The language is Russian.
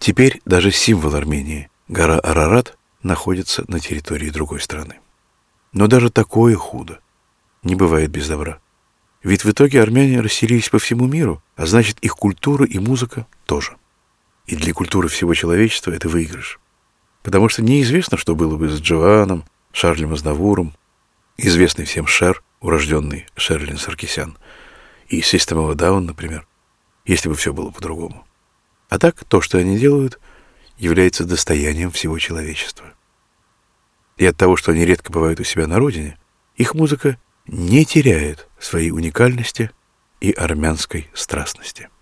Теперь даже символ Армении, гора Арарат, находится на территории другой страны. Но даже такое худо не бывает без добра. Ведь в итоге армяне расселились по всему миру, а значит, их культура и музыка тоже. И для культуры всего человечества это выигрыш. Потому что неизвестно, что было бы с Джованом, Шарлем Азнавуром, известный всем Шер, урожденный Шерлин Саркисян, и System of a Down, например, если бы все было по-другому. А так, то, что они делают, является достоянием всего человечества. И от того, что они редко бывают у себя на родине, их музыка не теряет своей уникальности и армянской страстности.